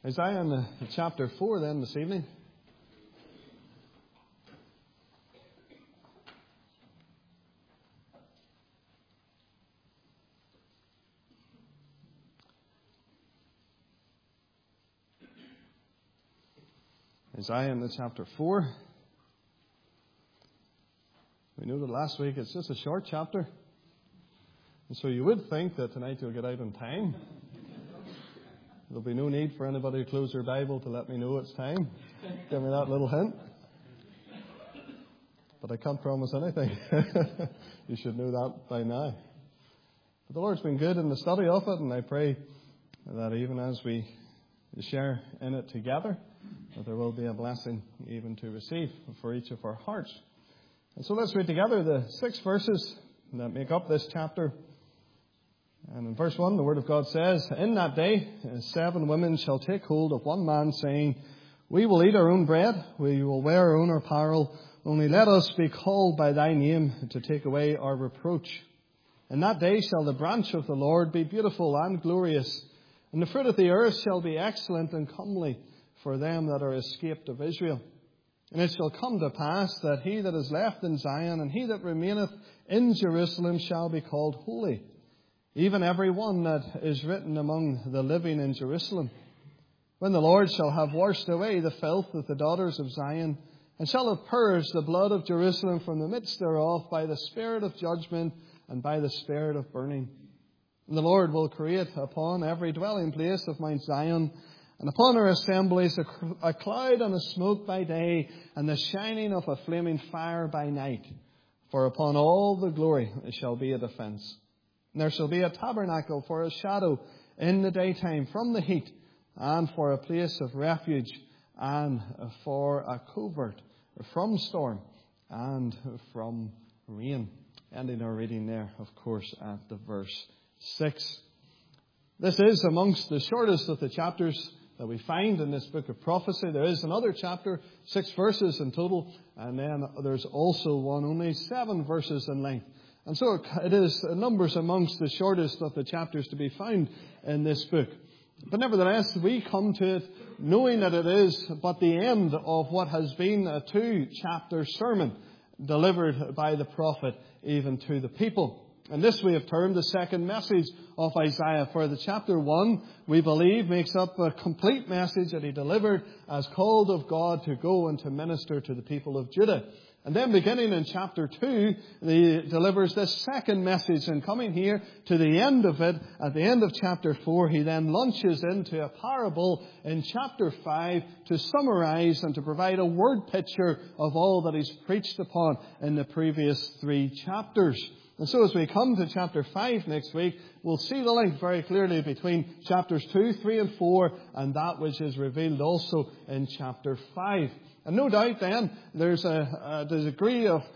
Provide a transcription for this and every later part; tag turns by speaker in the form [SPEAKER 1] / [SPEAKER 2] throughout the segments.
[SPEAKER 1] Isaiah in chapter 4 then this evening. Isaiah in the chapter 4. We noted last week it's just a short chapter. And so you would think that tonight you'll get out in time. There'll be no need for anybody to close their Bible to let me know it's time. Give me that little hint. But I can't promise anything. You should know that by now. But the Lord's been good in the study of it, and I pray that even as we share in it together, that there will be a blessing even to receive for each of our hearts. And so let's read together the 6 verses that make up this chapter. And in verse 1, the Word of God says, "In that day 7 women shall take hold of one man, saying, We will eat our own bread, we will wear our own apparel, only let us be called by thy name to take away our reproach. In that day shall the branch of the Lord be beautiful and glorious, and the fruit of the earth shall be excellent and comely for them that are escaped of Israel. And it shall come to pass that he that is left in Zion and he that remaineth in Jerusalem shall be called holy, even every one that is written among the living in Jerusalem. When the Lord shall have washed away the filth of the daughters of Zion, and shall have purged the blood of Jerusalem from the midst thereof by the spirit of judgment and by the spirit of burning. And the Lord will create upon every dwelling place of Mount Zion, and upon her assemblies a cloud and a smoke by day, and the shining of a flaming fire by night. For upon all the glory it shall be a defence. And there shall be a tabernacle for a shadow in the daytime from the heat, and for a place of refuge, and for a covert from storm and from rain." Ending our reading there, of course, at the verse 6. This is amongst the shortest of the chapters that we find in this book of prophecy. There is another chapter, 6 verses in total, and then there's also one only 7 verses in length. And so it is numbers amongst the shortest of the chapters to be found in this book. But nevertheless, we come to it knowing that it is but the end of what has been a 2-chapter sermon delivered by the prophet even to the people. And this we have termed the second message of Isaiah. For the chapter 1, we believe, makes up a complete message that he delivered as called of God to go and to minister to the people of Judah. And then beginning in chapter 2, he delivers this second message. And coming here to the end of it, at the end of chapter 4, he then launches into a parable in chapter 5 to summarize and to provide a word picture of all that he's preached upon in the previous 3 chapters. And so as we come to chapter 5 next week, we'll see the link very clearly between chapters 2, 3 and 4 and that which is revealed also in chapter 5. And no doubt then there's a degree of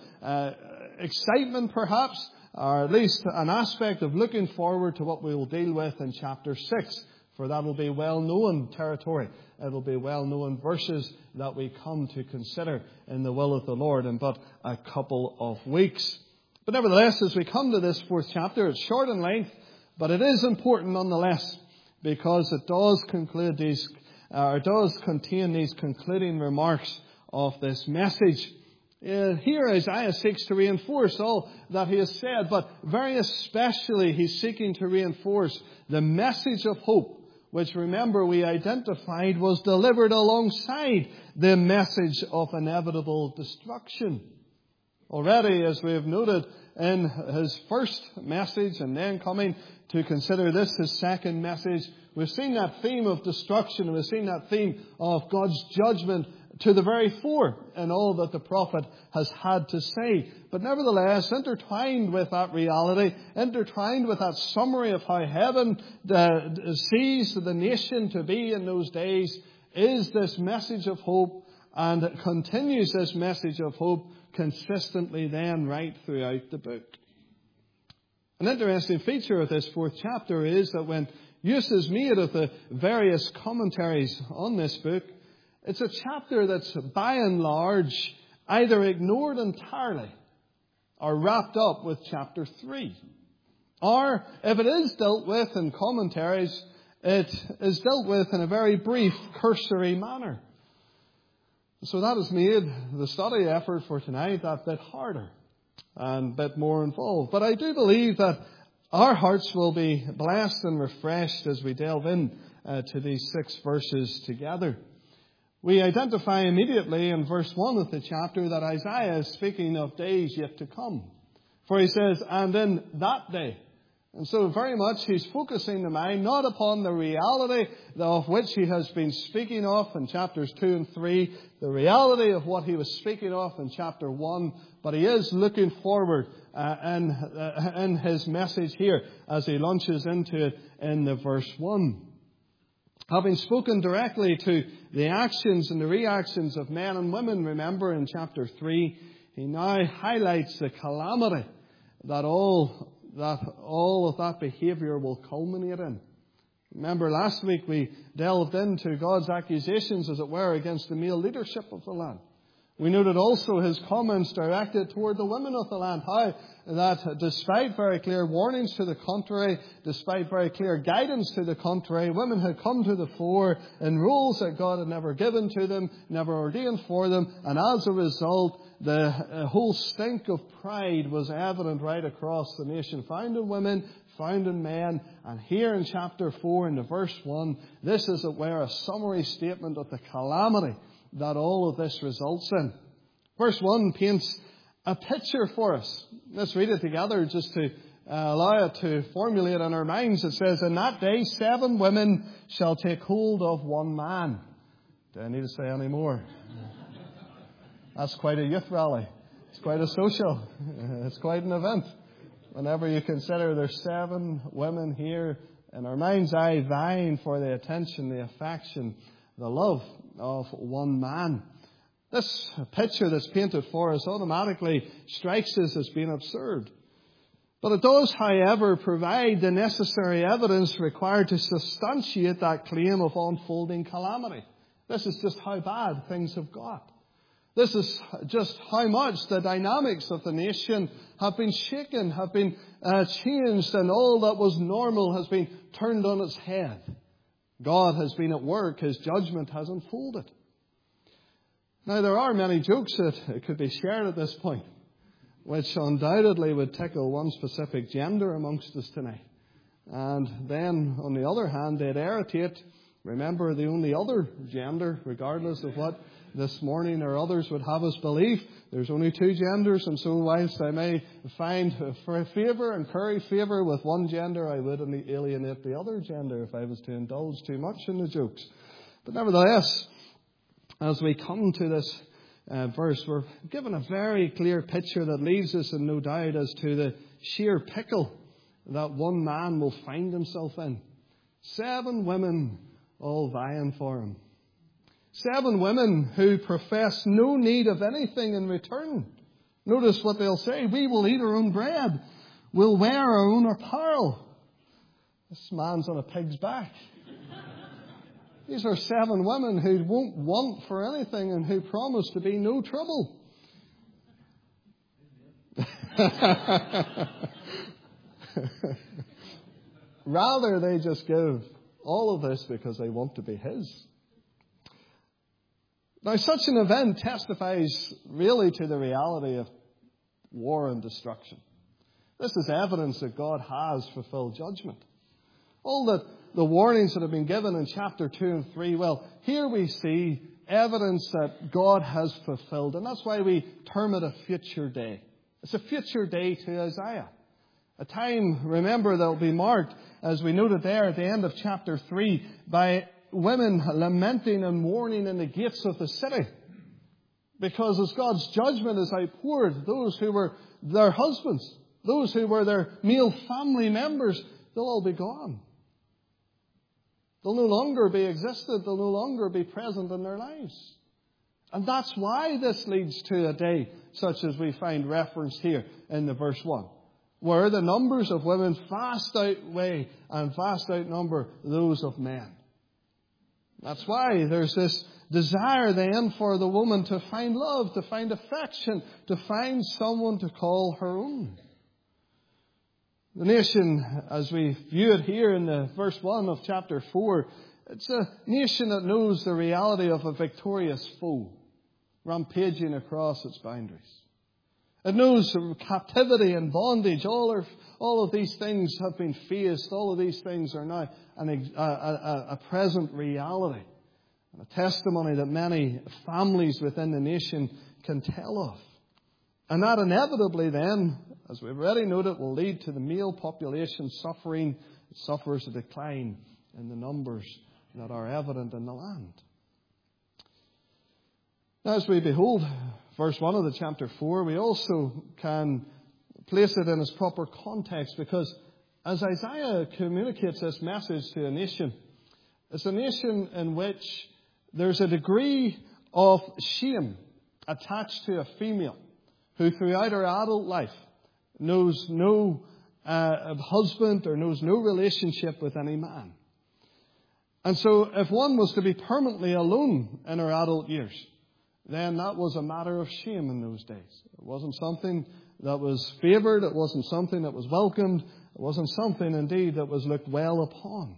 [SPEAKER 1] excitement perhaps, or at least an aspect of looking forward to what we will deal with in chapter 6. For that will be well-known territory. It will be well-known verses that we come to consider in the will of the Lord in but a couple of weeks. But nevertheless, as we come to this 4th chapter, it's short in length, but it is important nonetheless, because it does conclude does contain these concluding remarks of this message. Here Isaiah seeks to reinforce all that he has said, but very especially he's seeking to reinforce the message of hope, which, remember, we identified was delivered alongside the message of inevitable destruction. Already, as we have noted in his first message and then coming to consider this, his second message, we've seen that theme of destruction. We've seen that theme of God's judgment to the very fore in all that the prophet has had to say. But nevertheless, intertwined with that reality, intertwined with that summary of how heaven sees the nation to be in those days, is this message of hope, and it continues this message of hope consistently then right throughout the book. An interesting feature of this 4th chapter is that when use is made of the various commentaries on this book, it's a chapter that's by and large either ignored entirely or wrapped up with chapter 3. Or if it is dealt with in commentaries, it is dealt with in a very brief, cursory manner. So that has made the study effort for tonight that bit harder and a bit more involved. But I do believe that our hearts will be blessed and refreshed as we delve in to these 6 verses together. We identify immediately in verse 1 of the chapter that Isaiah is speaking of days yet to come. For he says, and in that day. And so very much he's focusing the mind not upon the reality of which he has been speaking of in chapters 2 and 3, the reality of what he was speaking of in chapter 1, but he is looking forward in his message here as he launches into it in the verse 1. Having spoken directly to the actions and the reactions of men and women, remember in chapter 3, he now highlights the calamity that all of that behaviour will culminate in. Remember, last week we delved into God's accusations, as it were, against the male leadership of the land. We noted also his comments directed toward the women of the land, how that despite very clear warnings to the contrary, despite very clear guidance to the contrary, women had come to the fore in roles that God had never given to them, never ordained for them, and as a result, the whole stink of pride was evident right across the nation, found in women, found in men. And here in chapter 4, in the verse 1, this is a summary statement of the calamity that all of this results in. Verse 1 paints a picture for us. Let's read it together just to allow it to formulate in our minds. It says, in that day 7 women shall take hold of one man. Do I need to say any more? That's quite a youth rally. It's quite a social. It's quite an event. Whenever you consider there's 7 women here in our mind's eye vying for the attention, the affection, the love of one man. This picture that's painted for us automatically strikes us as being absurd. But it does, however, provide the necessary evidence required to substantiate that claim of unfolding calamity. This is just how bad things have got. This is just how much the dynamics of the nation have been shaken, have been changed, and all that was normal has been turned on its head. God has been at work. His judgment has unfolded. Now, there are many jokes that could be shared at this point, which undoubtedly would tickle one specific gender amongst us tonight. And then, on the other hand, they'd irritate, remember, the only other gender, regardless of what this morning or others would have us believe. There's only 2 genders, and so whilst I may find favour and curry favour with one gender, I would alienate the other gender if I was to indulge too much in the jokes. But nevertheless, as we come to this verse, we're given a very clear picture that leaves us in no doubt as to the sheer pickle that one man will find himself in. 7 women all vying for him. 7 women who profess no need of anything in return. Notice what they'll say. We will eat our own bread. We'll wear our own apparel. This man's on a pig's back. These are 7 women who won't want for anything and who promise to be no trouble. Rather, they just give all of this because they want to be his. Now, such an event testifies really to the reality of war and destruction. This is evidence that God has fulfilled judgment. All the warnings that have been given in chapter 2 and 3, well, here we see evidence that God has fulfilled. And that's why we term it a future day. It's a future day to Isaiah. A time, remember, that will be marked, as we noted there at the end of chapter 3, by women lamenting and mourning in the gates of the city. Because as God's judgment is outpoured, those who were their husbands, those who were their male family members, they'll all be gone. They'll no longer be existed. They'll no longer be present in their lives. And that's why this leads to a day such as we find referenced here in the verse 1, where the numbers of women fast outweigh and fast outnumber those of men. That's why there's this desire then for the woman to find love, to find affection, to find someone to call her own. The nation, as we view it here in the verse 1 of chapter 4, it's a nation that knows the reality of a victorious foe rampaging across its boundaries. It knows captivity and bondage. All of these things have been faced. All of these things are now a present reality, and a testimony that many families within the nation can tell of. And that inevitably then, as we've already noted, will lead to the male population suffering. It suffers a decline in the numbers that are evident in the land. Now, as we behold verse 1 of the chapter 4, we also can place it in its proper context, because as Isaiah communicates this message to a nation, it's a nation in which there's a degree of shame attached to a female who throughout her adult life knows no husband or knows no relationship with any man. And so if one was to be permanently alone in her adult years, then that was a matter of shame in those days. It wasn't something that was favoured. It wasn't something that was welcomed. It wasn't something, indeed, that was looked well upon.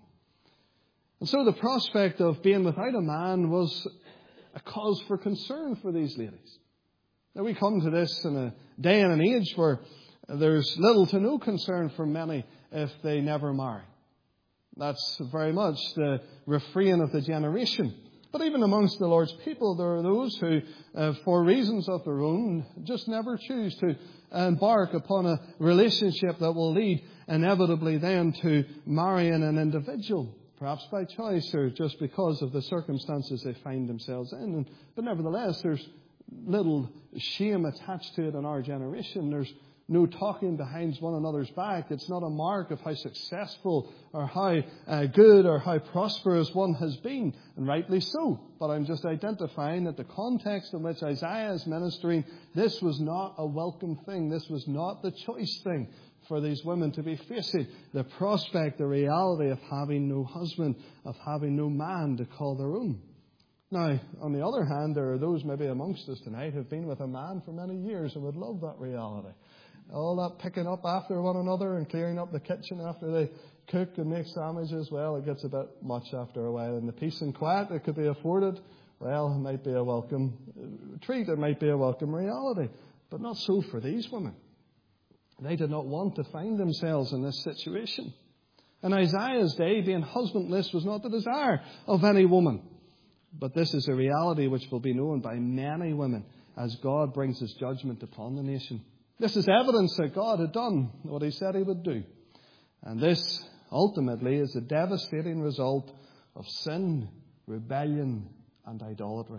[SPEAKER 1] And so the prospect of being without a man was a cause for concern for these ladies. Now we come to this in a day and an age where there's little to no concern for many if they never marry. That's very much the refrain of the generation. But even amongst the Lord's people, there are those who, for reasons of their own, just never choose to embark upon a relationship that will lead inevitably then to marrying an individual, perhaps by choice or just because of the circumstances they find themselves in. But nevertheless, there's little shame attached to it in our generation. There's no talking behind one another's back. It's not a mark of how successful or how good or how prosperous one has been, and rightly so. But I'm just identifying that the context in which Isaiah is ministering, this was not a welcome thing. This was not the choice thing for these women to be facing. The prospect, the reality of having no husband, of having no man to call their own. Now, on the other hand, there are those maybe amongst us tonight who have been with a man for many years and would love that reality. All that picking up after one another and clearing up the kitchen after they cook and make sandwiches, well, it gets a bit much after a while. And the peace and quiet that could be afforded, well, it might be a welcome treat. It might be a welcome reality. But not so for these women. They did not want to find themselves in this situation. In Isaiah's day, being husbandless was not the desire of any woman. But this is a reality which will be known by many women as God brings His judgment upon the nation. This is evidence that God had done what He said He would do. And this, ultimately, is a devastating result of sin, rebellion, and idolatry.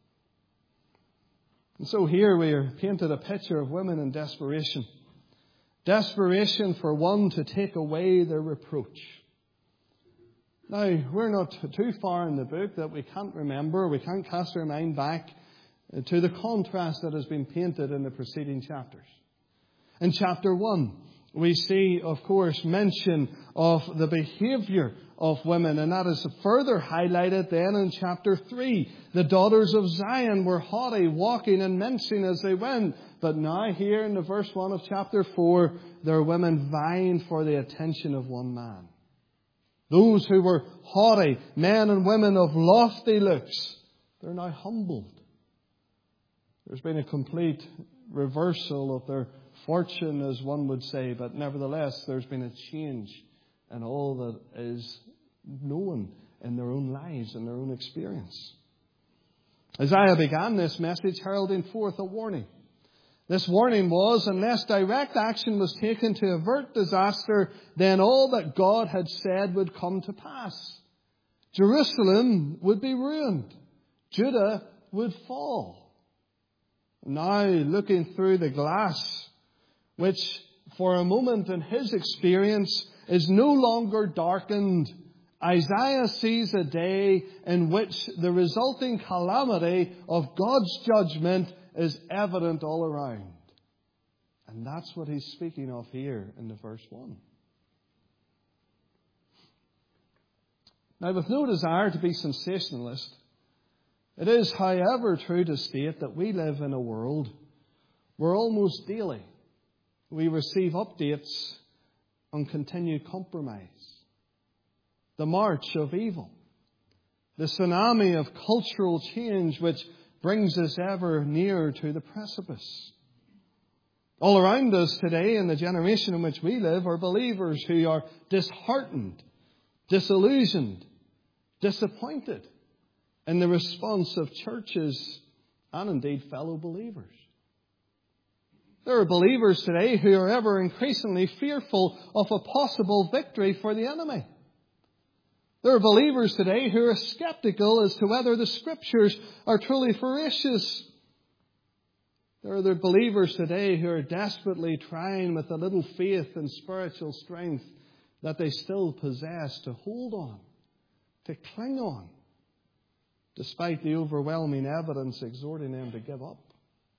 [SPEAKER 1] And so here we are painted a picture of women in desperation. Desperation for one to take away their reproach. Now, we're not too far in the book that we can't remember, we can't cast our mind back to the contrast that has been painted in the preceding chapters. In chapter 1, we see, of course, mention of the behaviour of women, and that is further highlighted then in chapter 3. The daughters of Zion were haughty, walking and mincing as they went. But now here in the verse 1 of chapter 4, there are women vying for the attention of one man. Those who were haughty, men and women of lofty looks, they're now humbled. There's been a complete reversal of their fortune, as one would say, but nevertheless there's been a change in all that is known in their own lives and their own experience. Isaiah began this message heralding forth a warning. This warning was, unless direct action was taken to avert disaster, then all that God had said would come to pass. Jerusalem would be ruined. Judah would fall. Now, looking through the glass, which for a moment in his experience is no longer darkened, Isaiah sees a day in which the resulting calamity of God's judgment is evident all around. And that's what he's speaking of here in the verse 1. Now, with no desire to be sensationalist, it is, however, true to state that we live in a world where almost daily we receive updates on continued compromise, the march of evil, the tsunami of cultural change which brings us ever nearer to the precipice. All around us today, in the generation in which we live, are believers who are disheartened, disillusioned, disappointed in the response of churches and indeed fellow believers. There are believers today who are ever increasingly fearful of a possible victory for the enemy. There are believers today who are skeptical as to whether the Scriptures are truly veracious. There are the believers today who are desperately trying with the little faith and spiritual strength that they still possess to hold on, to cling on, despite the overwhelming evidence exhorting them to give up.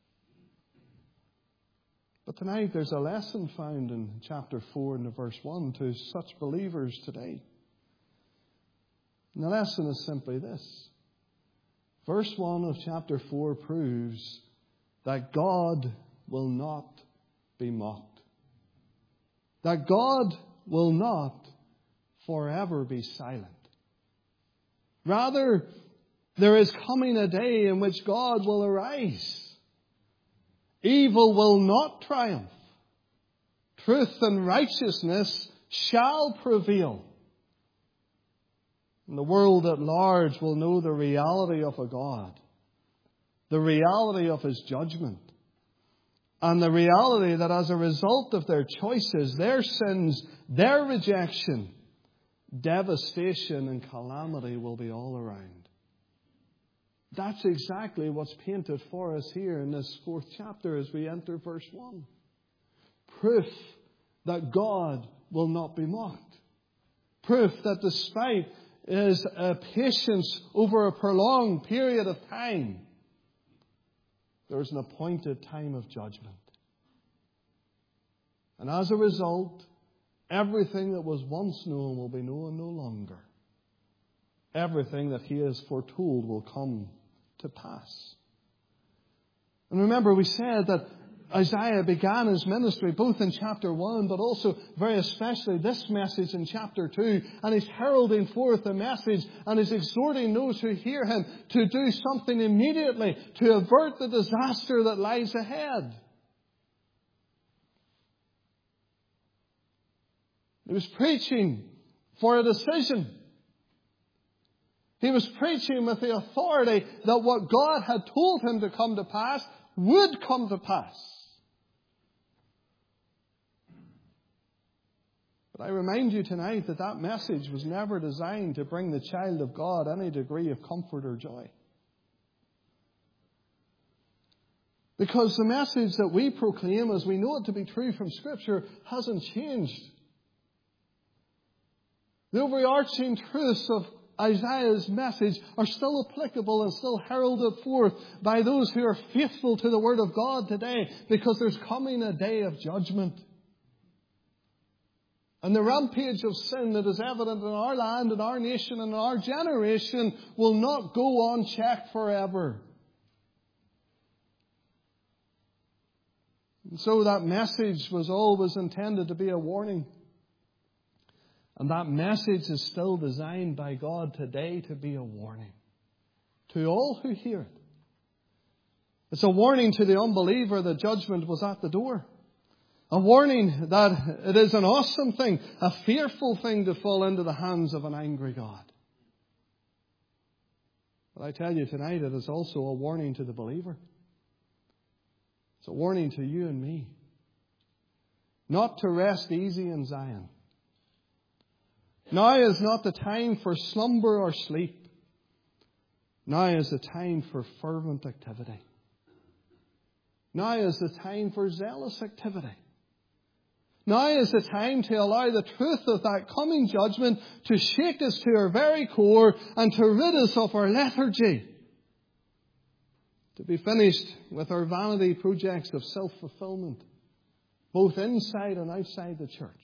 [SPEAKER 1] But tonight there's a lesson found in chapter 4 and verse 1 to such believers today. And the lesson is simply this. Verse 1 of chapter 4 proves that God will not be mocked. That God will not forever be silent. Rather, there is coming a day in which God will arise. Evil will not triumph. Truth and righteousness shall prevail. And the world at large will know the reality of a God, the reality of His judgment, and the reality that as a result of their choices, their sins, their rejection, devastation and calamity will be all around. That's exactly what's painted for us here in this 4th chapter as we enter verse 1. Proof that God will not be mocked. Proof that despite His patience over a prolonged period of time, there is an appointed time of judgment. And as a result, everything that was once known will be known no longer. Everything that He has foretold will come to pass. And remember, we said that Isaiah began his ministry both in chapter 1, but also very especially this message in chapter 2. And he's heralding forth the message and he's exhorting those who hear him to do something immediately to avert the disaster that lies ahead. He was preaching for a decision. He was preaching with the authority that what God had told him to come to pass would come to pass. But I remind you tonight that that message was never designed to bring the child of God any degree of comfort or joy. Because the message that we proclaim, as we know it to be true from Scripture, hasn't changed. The overarching truths of Isaiah's message are still applicable and still heralded forth by those who are faithful to the Word of God today, because there's coming a day of judgment. And the rampage of sin that is evident in our land, in our nation, and in our generation will not go unchecked forever. And so that message was always intended to be a warning. And that message is still designed by God today to be a warning to all who hear it. It's a warning to the unbeliever that judgment was at the door. A warning that it is an awesome thing, a fearful thing to fall into the hands of an angry God. But I tell you tonight, it is also a warning to the believer. It's a warning to you and me. Not to rest easy in Zion. Now is not the time for slumber or sleep. Now is the time for fervent activity. Now is the time for zealous activity. Now is the time to allow the truth of that coming judgment to shake us to our very core and to rid us of our lethargy. To be finished with our vanity projects of self-fulfillment, both inside and outside the church.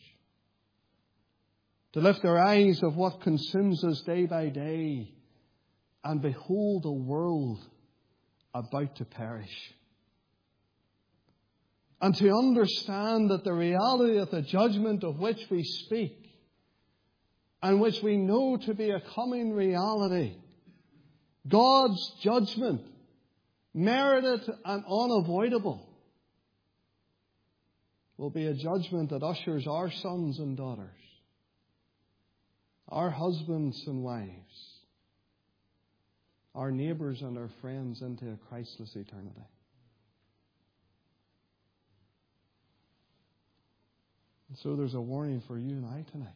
[SPEAKER 1] To lift our eyes of what consumes us day by day and behold a world about to perish. and to understand that the reality of the judgment of which we speak, and which we know to be a coming reality, God's judgment, merited and unavoidable, will be a judgment that ushers our sons and daughters, our husbands and wives, our neighbours and our friends into a Christless eternity. And so there's a warning for you and I tonight.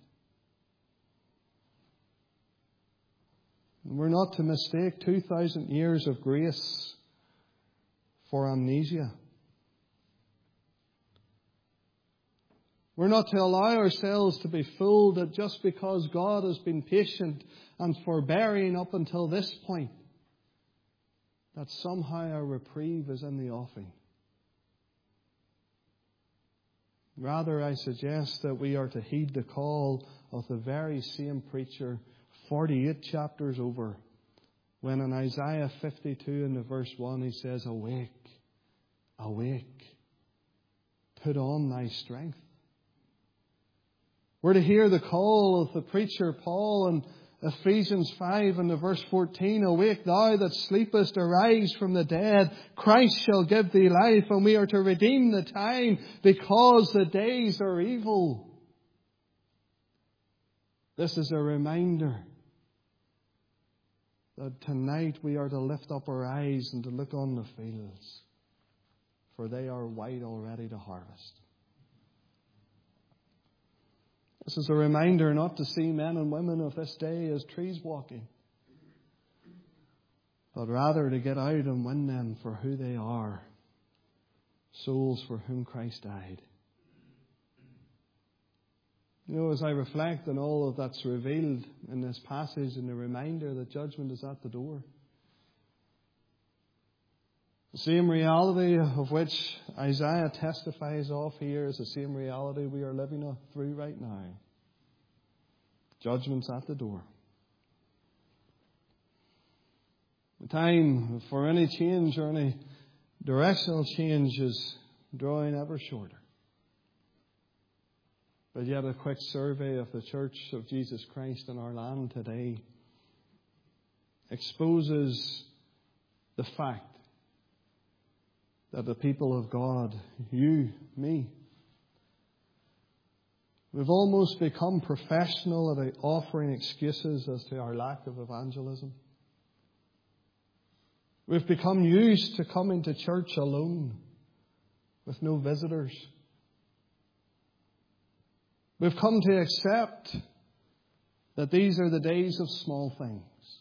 [SPEAKER 1] We're not to mistake 2,000 years of grace for amnesia. We're not to allow ourselves to be fooled that just because God has been patient and forbearing up until this point, that somehow our reprieve is in the offing. Rather, I suggest that we are to heed the call of the very same preacher 48 chapters over, when in Isaiah 52 in the verse 1 he says, "Awake, awake, put on thy strength." We're to hear the call of the preacher Paul in Ephesians 5 and the verse 14, "Awake thou that sleepest, arise from the dead. Christ shall give thee life." And we are to redeem the time because the days are evil. This is a reminder that tonight we are to lift up our eyes and to look on the fields, for they are white already to harvest. This is a reminder not to see men and women of this day as trees walking, but rather to get out and win them for who they are, souls for whom Christ died. You know, as I reflect on all of that's revealed in this passage and the reminder that judgment is at the door, the same reality of which Isaiah testifies of here is the same reality we are living through right now. Judgment's at the door. The time for any change or any directional change is drawing ever shorter. But yet a quick survey of the Church of Jesus Christ in our land today exposes the fact that the people of God, you, me, we've almost become professional at offering excuses as to our lack of evangelism. We've become used to coming to church alone with no visitors. We've come to accept that these are the days of small things.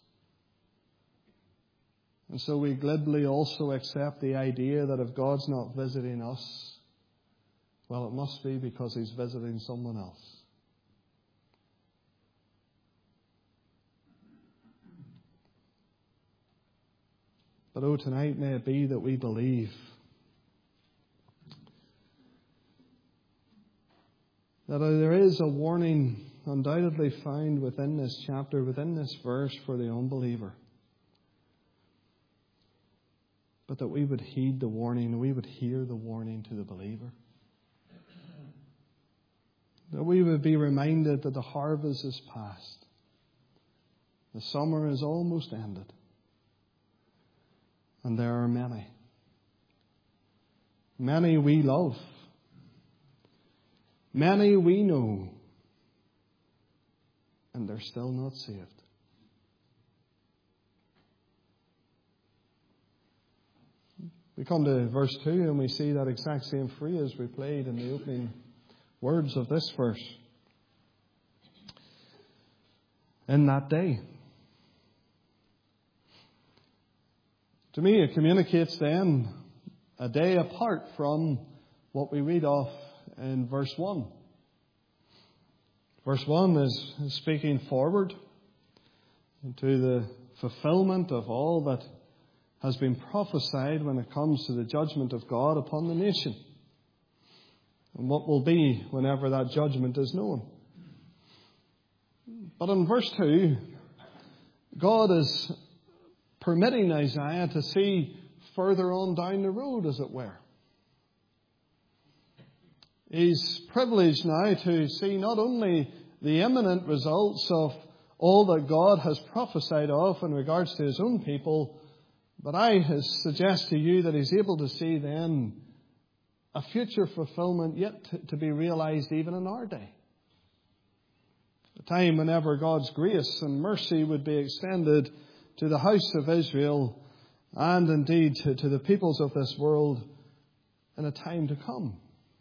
[SPEAKER 1] And so we glibly also accept the idea that if God's not visiting us, well, it must be because He's visiting someone else. But oh, tonight may it be that we believe that there is a warning undoubtedly found within this chapter, within this verse for the unbeliever. But that we would heed the warning, we would hear the warning to the believer. That we would be reminded that the harvest is past. The summer is almost ended. And there are many. Many we love. Many we know, and they're still not saved. We come to verse 2 and we see that exact same phrase we played in the opening words of this verse. In that day. To me, it communicates then a day apart from what we read off in verse 1. Verse 1 is speaking forward into the fulfillment of all that has been prophesied when it comes to the judgment of God upon the nation, and what will be whenever that judgment is known. But in verse 2, God is permitting Isaiah to see further on down the road, as it were. He's privileged now to see not only the imminent results of all that God has prophesied of in regards to his own people, but I suggest to you that he's able to see then a future fulfillment yet to be realized even in our day. A time whenever God's grace and mercy would be extended to the house of Israel and indeed to the peoples of this world in a time to come.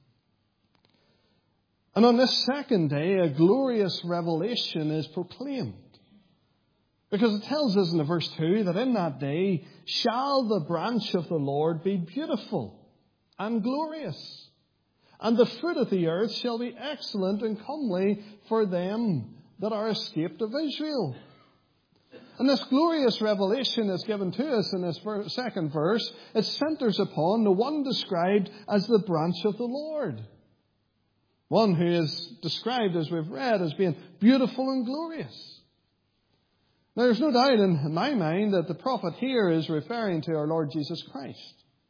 [SPEAKER 1] And on this second day, a glorious revelation is proclaimed. Because it tells us in verse 2 that in that day shall the branch of the Lord be beautiful and glorious, and the fruit of the earth shall be excellent and comely for them that are escaped of Israel. And this glorious revelation is given to us in this second verse. It centers upon the one described as the branch of the Lord. One who is described, as we've read, as being beautiful and glorious. Now, there's no doubt in my mind that the prophet here is referring to our Lord Jesus Christ.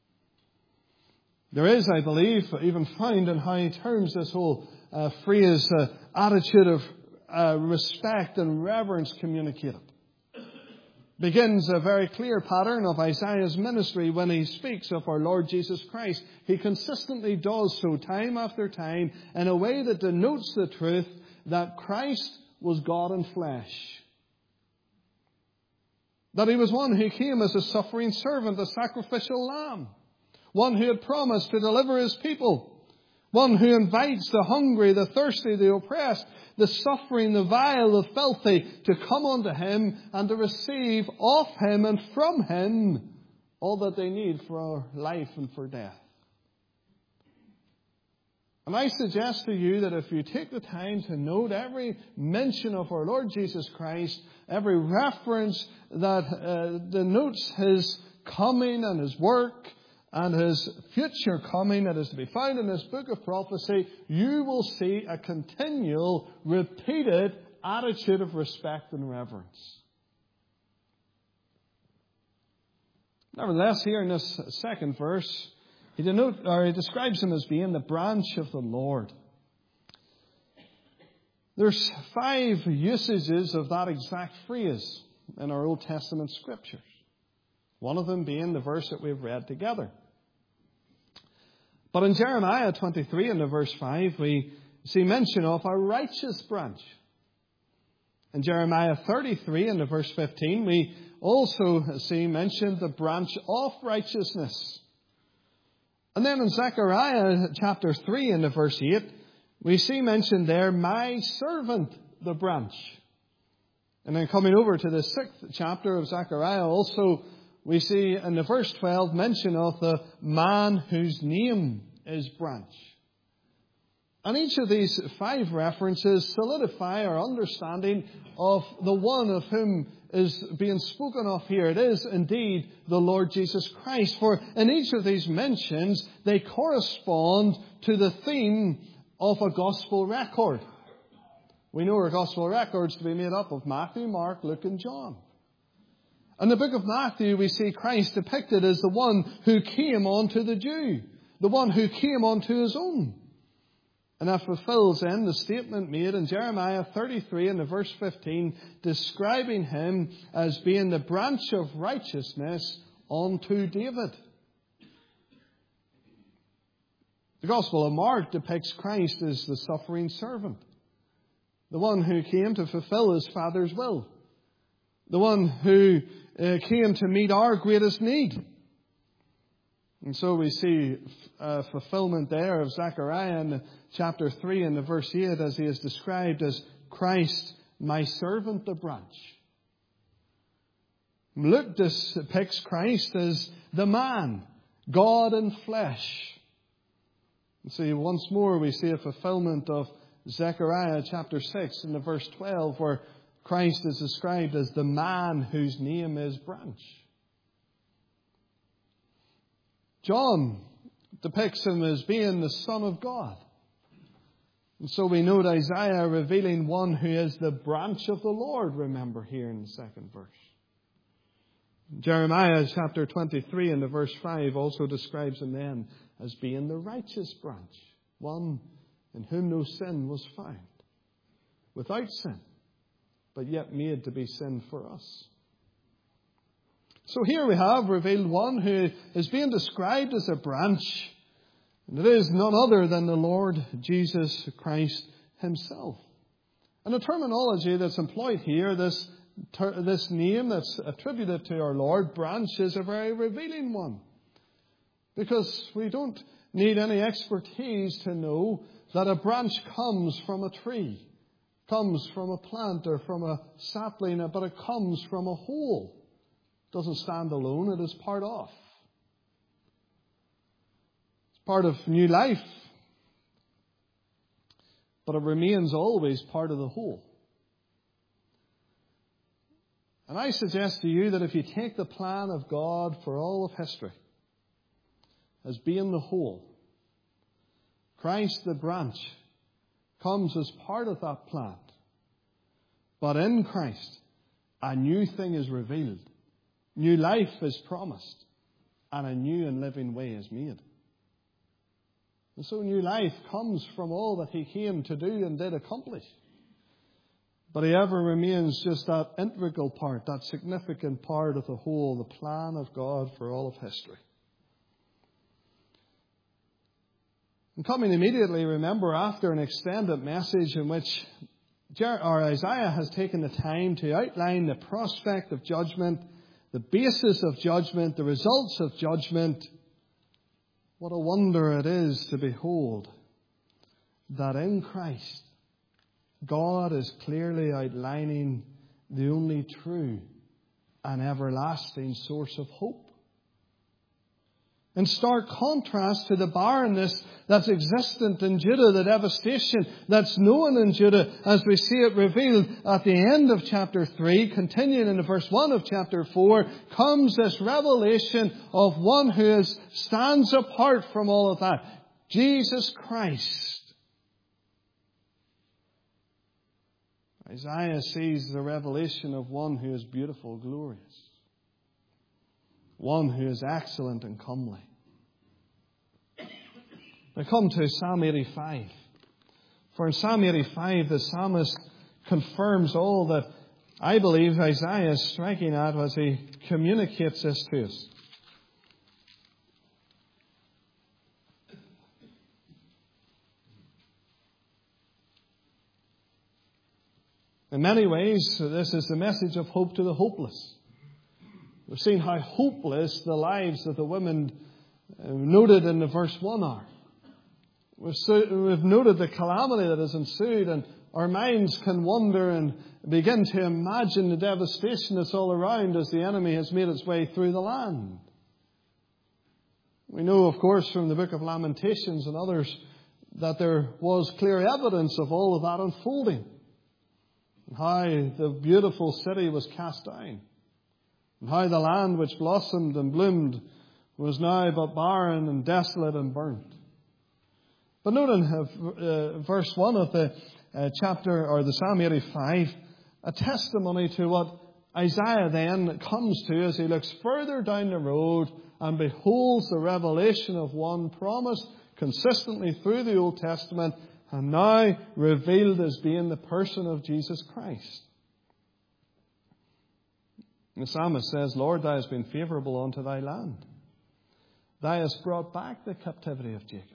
[SPEAKER 1] There is, I believe, even found in how he terms this whole phrase, attitude of respect and reverence communicated. Begins a very clear pattern of Isaiah's ministry when he speaks of our Lord Jesus Christ. He consistently does so time after time in a way that denotes the truth that Christ was God in flesh. That he was one who came as a suffering servant, a sacrificial lamb. One who had promised to deliver his people. One who invites the hungry, the thirsty, the oppressed, the suffering, the vile, the filthy to come unto him and to receive of him and from him all that they need for life and for death. And I suggest to you that if you take the time to note every mention of our Lord Jesus Christ, every reference that denotes his coming and his work, and his future coming that is to be found in this book of prophecy, you will see a continual, repeated attitude of respect and reverence. Nevertheless, here in this second verse, he describes him as being the branch of the Lord. There's 5 usages of that exact phrase in our Old Testament scriptures. One of them being the verse that we've read together. But in Jeremiah 23 and verse 5, we see mention of a righteous branch. In Jeremiah 33 and verse 15, we also see mentioned the branch of righteousness. And then in Zechariah chapter 3 and verse 8, we see mentioned there, my servant, the branch. And then coming over to the 6th chapter of Zechariah also, we see in the verse 12 mention of the man whose name is branch. And each of these 5 references solidify our understanding of the one of whom is being spoken of here. It is indeed the Lord Jesus Christ. For in each of these mentions, they correspond to the theme of a gospel record. We know our gospel records to be made up of Matthew, Mark, Luke, and John. In the book of Matthew, we see Christ depicted as the one who came unto the Jew, the one who came unto his own. And that fulfills then the statement made in Jeremiah 33 and verse 15, describing him as being the branch of righteousness unto David. The Gospel of Mark depicts Christ as the suffering servant, the one who came to fulfill his Father's will, the one who came to meet our greatest need. And so we see fulfillment there of Zechariah in chapter 3 and verse 8 as he is described as Christ, my servant, the branch. Luke depicts Christ as the man, God in flesh. And so once more we see a fulfillment of Zechariah chapter 6 and verse 12 where Christ is described as the man whose name is branch. John depicts him as being the Son of God. And so we note Isaiah revealing one who is the branch of the Lord, remember here in the second verse. Jeremiah chapter 23 and verse 5 also describes him then as being the righteous branch. one in whom no sin was found, without sin, but yet made to be sin for us. So here we have revealed one who is being described as a branch, and it is none other than the Lord Jesus Christ himself. And the terminology that's employed here, this name that's attributed to our Lord, branch, is a very revealing one. Because we don't need any expertise to know that a branch comes from a tree, comes from a plant or from a sapling, but it comes from a whole. It doesn't stand alone, it is part of. It's part of new life, but it remains always part of the whole. And I suggest to you that if you take the plan of God for all of history as being the whole, Christ the branch comes as part of that plant. But in Christ, a new thing is revealed. New life is promised. And a new and living way is made. And so new life comes from all that he came to do and did accomplish. But he ever remains just that integral part, that significant part of the whole, the plan of God for all of history. And coming immediately, remember, after an extended message in which Isaiah has taken the time to outline the prospect of judgment, the basis of judgment, the results of judgment, what a wonder it is to behold that in Christ, God is clearly outlining the only true and everlasting source of hope. In stark contrast to the barrenness that's existent in Judah, the devastation that's known in Judah, as we see it revealed at the end of chapter 3, continuing in the verse 1 of chapter 4, comes this revelation of one who stands apart from all of that. Jesus Christ. Isaiah sees the revelation of one who is beautiful, glorious. One who is excellent and comely. Now come to Psalm 85. For in Psalm 85, the psalmist confirms all that I believe Isaiah is striking at as he communicates this to us. In many ways, this is the message of hope to the hopeless. We've seen how hopeless the lives of the women noted in the verse 1 are. We've noted the calamity that has ensued, and our minds can wonder and begin to imagine the devastation that's all around as the enemy has made its way through the land. We know, of course, from the book of Lamentations and others that there was clear evidence of all of that unfolding. And how the beautiful city was cast down. And how the land which blossomed and bloomed was now but barren and desolate and burnt. But note in verse 1 of the chapter, or the Psalm 85, a testimony to what Isaiah then comes to as he looks further down the road and beholds the revelation of one promised consistently through the Old Testament and now revealed as being the person of Jesus Christ. The psalmist says, Lord, thou hast been favourable unto thy land. Thou hast brought back the captivity of Jacob.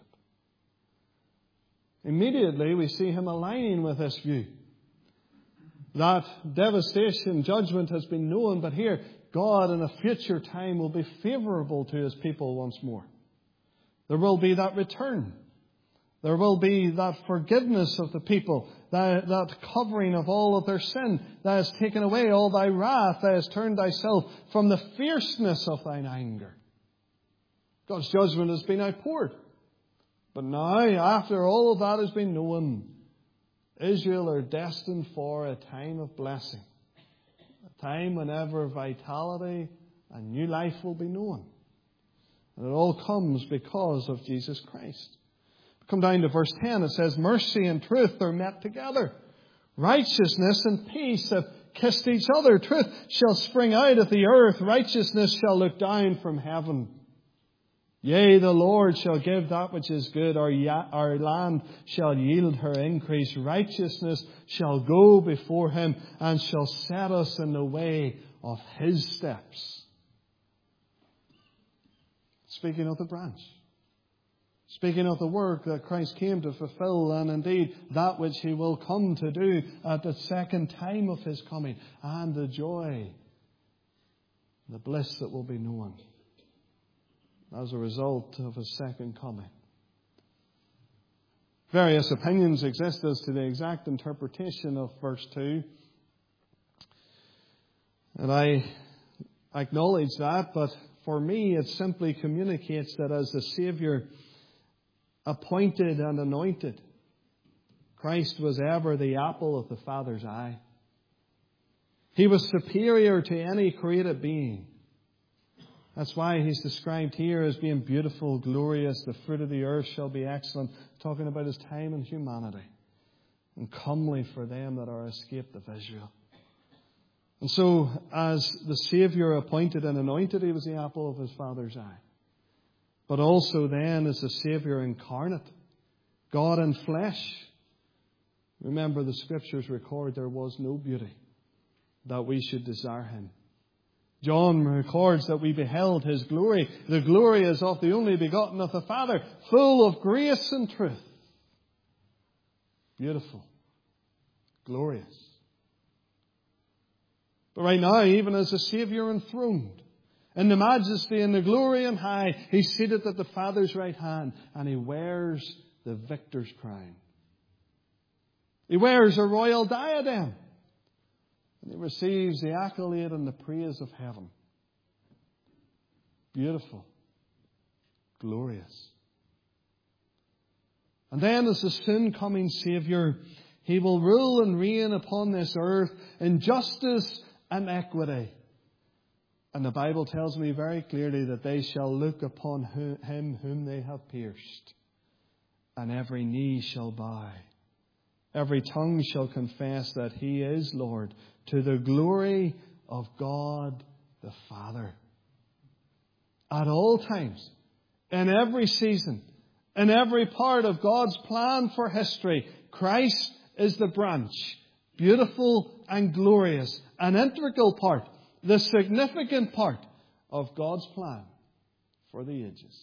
[SPEAKER 1] Immediately we see him aligning with this view. That devastation, judgment has been known, but here God in a future time will be favourable to his people once more. There will be that return. There will be that forgiveness of the people, that covering of all of their sin, that has taken away all thy wrath, that has turned thyself from the fierceness of thine anger. God's judgment has been outpoured. But now, after all of that has been known, Israel are destined for a time of blessing. A time whenever vitality and new life will be known. And it all comes because of Jesus Christ. Come down to verse 10. It says, mercy and truth are met together. Righteousness and peace have kissed each other. Truth shall spring out of the earth. Righteousness shall look down from heaven. Yea, the Lord shall give that which is good. Our land shall yield her increase. Righteousness shall go before him and shall set us in the way of his steps. Speaking of the branch. Speaking of the work that Christ came to fulfill, and indeed that which he will come to do at the second time of his coming, and the joy, the bliss that will be known as a result of his second coming. Various opinions exist as to the exact interpretation of verse 2. And I acknowledge that, but for me it simply communicates that as the Saviour appointed and anointed, Christ was ever the apple of the Father's eye. He was superior to any created being. That's why he's described here as being beautiful, glorious. The fruit of the earth shall be excellent. Talking about his time and humanity. And comely for them that are escaped of Israel. And so, as the Saviour appointed and anointed, he was the apple of his Father's eye. But also then as the Saviour incarnate, God in flesh. Remember, the Scriptures record there was no beauty that we should desire him. John records that we beheld his glory. The glory is of the only begotten of the Father, full of grace and truth. Beautiful. Glorious. But right now, even as the Saviour enthroned, in the majesty and the glory and high, he's seated at the Father's right hand, and he wears the victor's crown. He wears a royal diadem. And he receives the accolade and the praise of heaven. Beautiful. Glorious. And then as the soon coming Saviour, he will rule and reign upon this earth in justice and equity. And the Bible tells me very clearly that they shall look upon him whom they have pierced. And every knee shall bow. Every tongue shall confess that he is Lord, to the glory of God the Father. At all times, in every season, in every part of God's plan for history, Christ is the branch, beautiful and glorious, an integral part, the significant part of God's plan for the ages.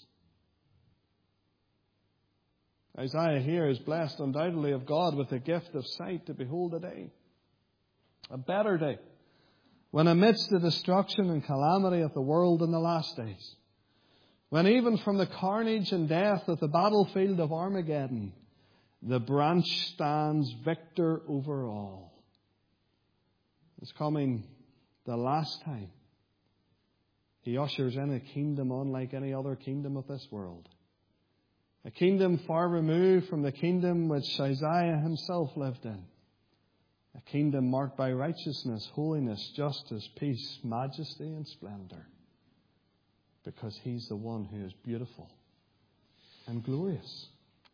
[SPEAKER 1] Isaiah here is blessed undoubtedly of God with the gift of sight to behold a day. A better day. When amidst the destruction and calamity of the world in the last days. When even from the carnage and death of the battlefield of Armageddon, the branch stands victor over all. It's coming the last time. He ushers in a kingdom unlike any other kingdom of this world. A kingdom far removed from the kingdom which Isaiah himself lived in. A kingdom marked by righteousness, holiness, justice, peace, majesty, and splendor. Because he's the one who is beautiful and glorious.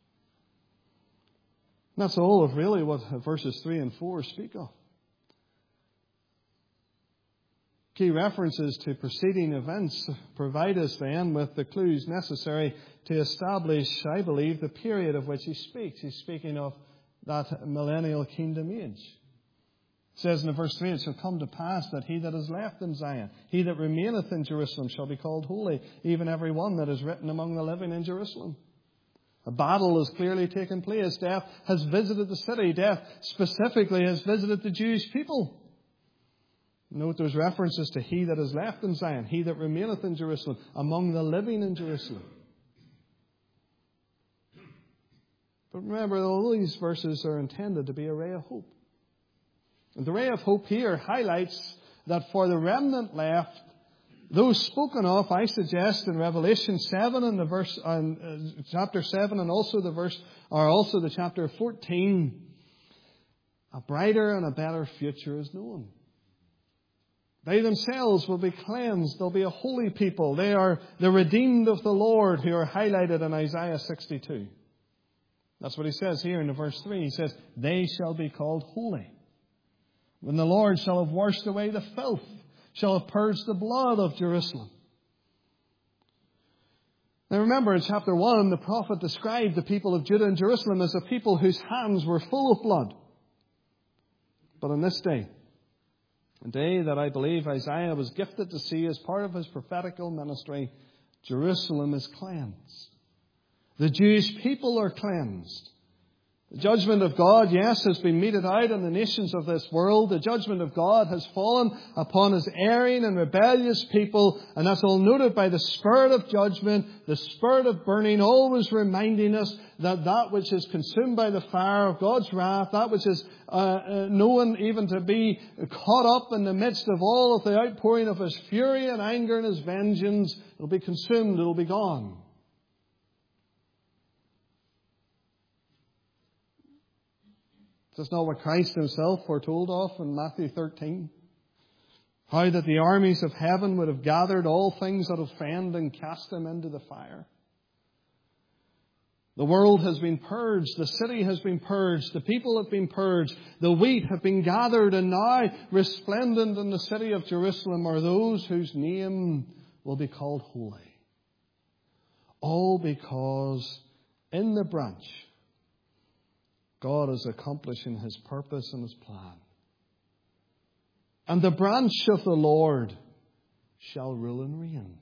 [SPEAKER 1] And that's all of really what verses 3 and 4 speak of. Key references to preceding events provide us then with the clues necessary to establish, I believe, the period of which he speaks. He's speaking of that millennial kingdom age. It says in verse 3, it shall come to pass that he that is left in Zion, he that remaineth in Jerusalem shall be called holy, even every one that is written among the living in Jerusalem. A battle has clearly taken place. Death has visited the city. Death specifically has visited the Jewish people. Note there's references to he that is left in Zion, he that remaineth in Jerusalem, among the living in Jerusalem. But remember, all these verses are intended to be a ray of hope. And the ray of hope here highlights that for the remnant left, those spoken of, I suggest, in Revelation 7 and the verse, chapter 7 and also the chapter 14, a brighter and a better future is known. They themselves will be cleansed. They'll be a holy people. They are the redeemed of the Lord who are highlighted in Isaiah 62. That's what he says here in verse 3. He says, they shall be called holy. When the Lord shall have washed away the filth, shall have purged the blood of Jerusalem. Now remember, in chapter 1, the prophet described the people of Judah and Jerusalem as a people whose hands were full of blood. But on this day, a day that I believe Isaiah was gifted to see as part of his prophetical ministry, Jerusalem is cleansed. The Jewish people are cleansed. The judgment of God, yes, has been meted out on the nations of this world. The judgment of God has fallen upon his erring and rebellious people, and that's all noted by the spirit of judgment, the spirit of burning, always reminding us that that which is consumed by the fire of God's wrath, that which is known even to be caught up in the midst of all of the outpouring of his fury and anger and his vengeance, it'll be consumed, it'll be gone. Is not what Christ himself foretold of in Matthew 13? How that the armies of heaven would have gathered all things that offend and cast them into the fire. The world has been purged. The city has been purged. The people have been purged. The wheat have been gathered. And now, resplendent in the city of Jerusalem are those whose name will be called holy. All because in the branch, God is accomplishing his purpose and his plan. And the branch of the Lord shall rule and reign.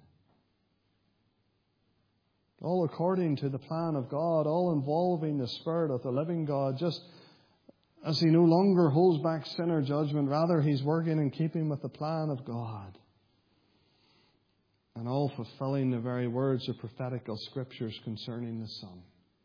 [SPEAKER 1] All according to the plan of God, all involving the Spirit of the living God, just as he no longer holds back sinner judgment, rather he's working in keeping with the plan of God. And all fulfilling the very words of prophetical scriptures concerning the Son.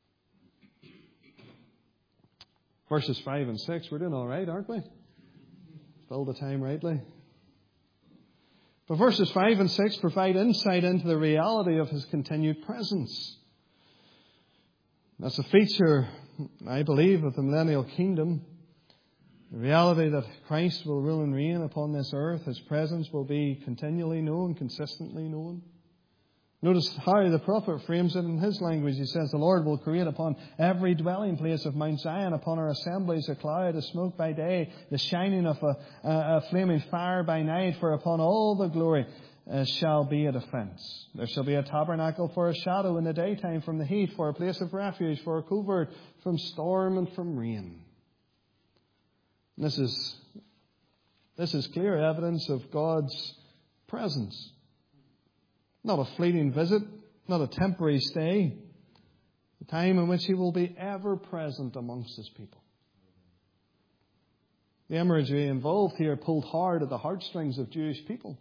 [SPEAKER 1] Verses 5 and 6, we're doing all right, aren't we? Fill the time rightly. But verses 5 and 6 provide insight into the reality of his continued presence. That's a feature, I believe, of the millennial kingdom. The reality that Christ will rule and reign upon this earth. His presence will be continually known, consistently known. Notice how the prophet frames it in his language. He says, the Lord will create upon every dwelling place of Mount Zion, upon our assemblies, a cloud of smoke by day, the shining of a flaming fire by night, for upon all the glory shall be a defense. There shall be a tabernacle for a shadow in the daytime from the heat, for a place of refuge, for a covert from storm and from rain. And this is clear evidence of God's presence. Not a fleeting visit, not a temporary stay. The time in which he will be ever present amongst his people. The imagery involved here pulled hard at the heartstrings of Jewish people.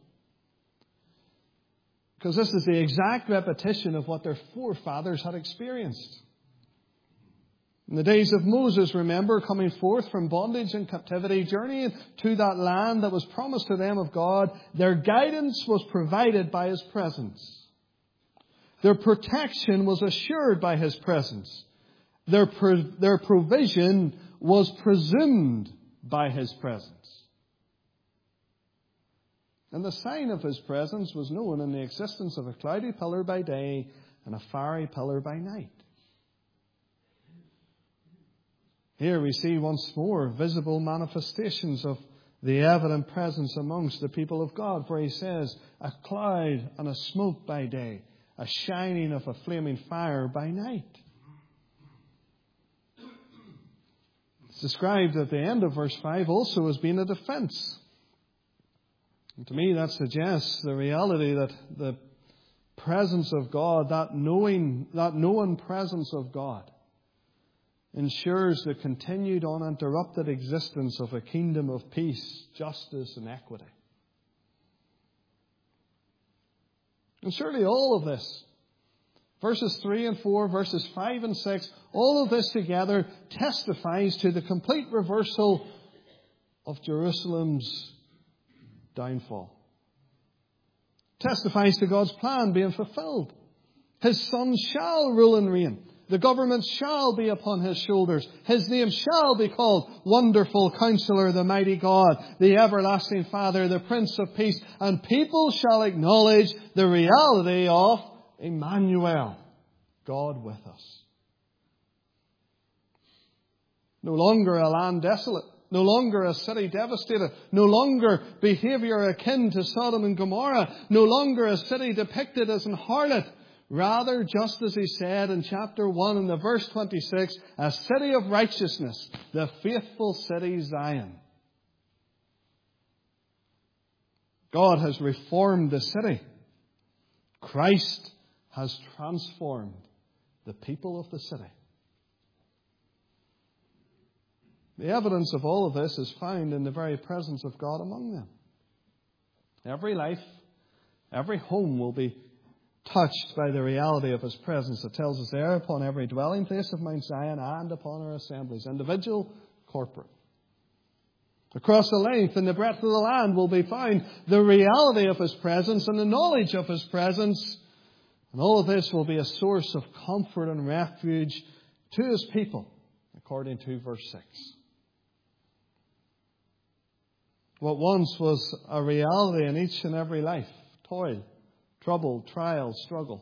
[SPEAKER 1] Because this is the exact repetition of what their forefathers had experienced. In the days of Moses, remember, coming forth from bondage and captivity, journeying to that land that was promised to them of God, their guidance was provided by his presence. Their protection was assured by his presence. Their provision was presumed by his presence. And the sign of his presence was known in the existence of a cloudy pillar by day and a fiery pillar by night. Here we see once more visible manifestations of the evident presence amongst the people of God. For he says, a cloud and a smoke by day, a shining of a flaming fire by night. It's described at the end of verse 5 also as being a defense. And to me that suggests the reality that the presence of God, that known presence of God, ensures the continued uninterrupted existence of a kingdom of peace, justice and equity. And surely all of this, verses 3 and 4, verses 5 and 6, all of this together testifies to the complete reversal of Jerusalem's downfall. Testifies to God's plan being fulfilled. His Son shall rule and reign. The government shall be upon his shoulders. His name shall be called Wonderful Counselor, the Mighty God, the Everlasting Father, the Prince of Peace. And people shall acknowledge the reality of Emmanuel, God with us. No longer a land desolate. No longer a city devastated. No longer behavior akin to Sodom and Gomorrah. No longer a city depicted as an harlot. Rather, just as he said in chapter 1 in the verse 26, a city of righteousness, the faithful city Zion. God has reformed the city. Christ has transformed the people of the city. The evidence of all of this is found in the very presence of God among them. Every life, every home will be touched by the reality of His presence. It tells us there, upon every dwelling place of Mount Zion and upon our assemblies, individual, corporate. Across the length and the breadth of the land will be found the reality of His presence and the knowledge of His presence. And all of this will be a source of comfort and refuge to His people, according to verse 6. What once was a reality in each and every life, toil, trouble, trial, struggle,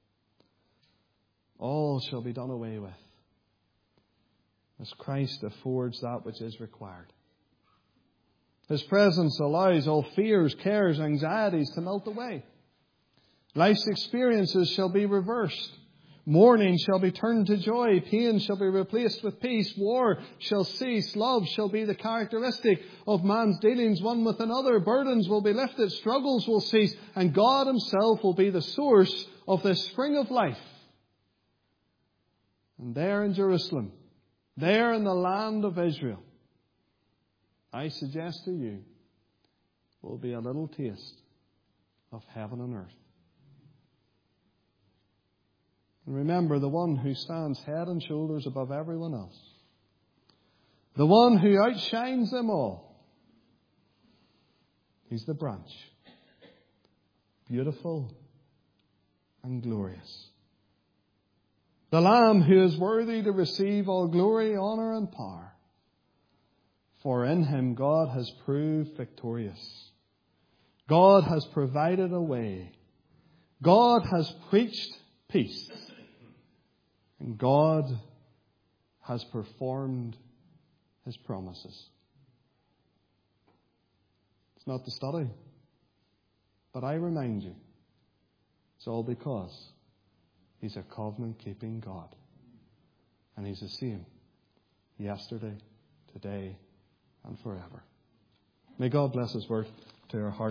[SPEAKER 1] all shall be done away with, as Christ affords that which is required. His presence allows all fears, cares, anxieties to melt away. Life's experiences shall be reversed. Mourning shall be turned to joy. Pain shall be replaced with peace. War shall cease. Love shall be the characteristic of man's dealings one with another. Burdens will be lifted. Struggles will cease. And God Himself will be the source of the spring of life. And there in Jerusalem, there in the land of Israel, I suggest to you, will be a little taste of heaven and earth. And remember, the one who stands head and shoulders above everyone else, the one who outshines them all, He's the branch, beautiful and glorious. The Lamb who is worthy to receive all glory, honor, and power. For in Him God has proved victorious. God has provided a way. God has preached peace. And God has performed His promises. It's not the study, but I remind you, it's all because He's a covenant-keeping God. And He's the same yesterday, today, and forever. May God bless His word to our hearts.